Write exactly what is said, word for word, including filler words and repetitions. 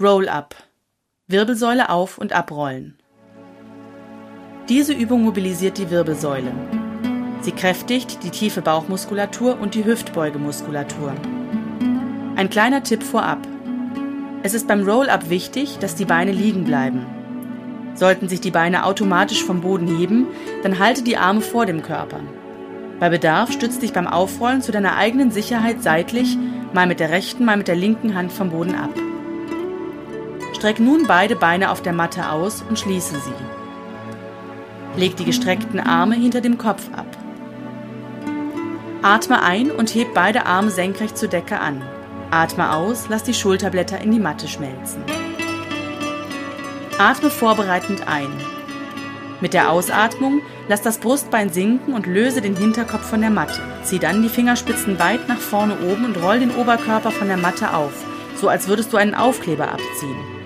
Roll-up. Wirbelsäule auf- und abrollen. Diese Übung mobilisiert die Wirbelsäule. Sie kräftigt die tiefe Bauchmuskulatur und die Hüftbeugemuskulatur. Ein kleiner Tipp vorab. Es ist beim Roll-up wichtig, dass die Beine liegen bleiben. Sollten sich die Beine automatisch vom Boden heben, dann halte die Arme vor dem Körper. Bei Bedarf stütz dich beim Aufrollen zu deiner eigenen Sicherheit seitlich, mal mit der rechten, mal mit der linken Hand vom Boden ab. Streck nun beide Beine auf der Matte aus und schließe sie. Leg die gestreckten Arme hinter dem Kopf ab. Atme ein und heb beide Arme senkrecht zur Decke an. Atme aus, lass die Schulterblätter in die Matte schmelzen. Atme vorbereitend ein. Mit der Ausatmung lass das Brustbein sinken und löse den Hinterkopf von der Matte. Zieh dann die Fingerspitzen weit nach vorne oben und roll den Oberkörper von der Matte auf, so als würdest du einen Aufkleber abziehen.